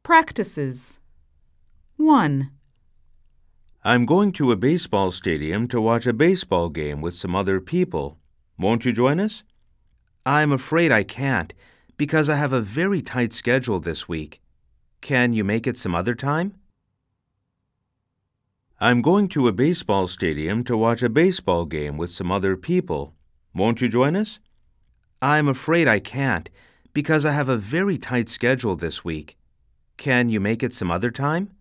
Practices. 1, I'm going to a baseball stadium to watch a baseball game with some other people. Won't you join us? I'm afraid I can't, because I have a very tight schedule this week. Can you make it some other time? I'm going to a baseball stadium to watch a baseball game with some other people. Won't you join us? I'm afraid I can't, because I have a very tight schedule this week. Can you make it some other time?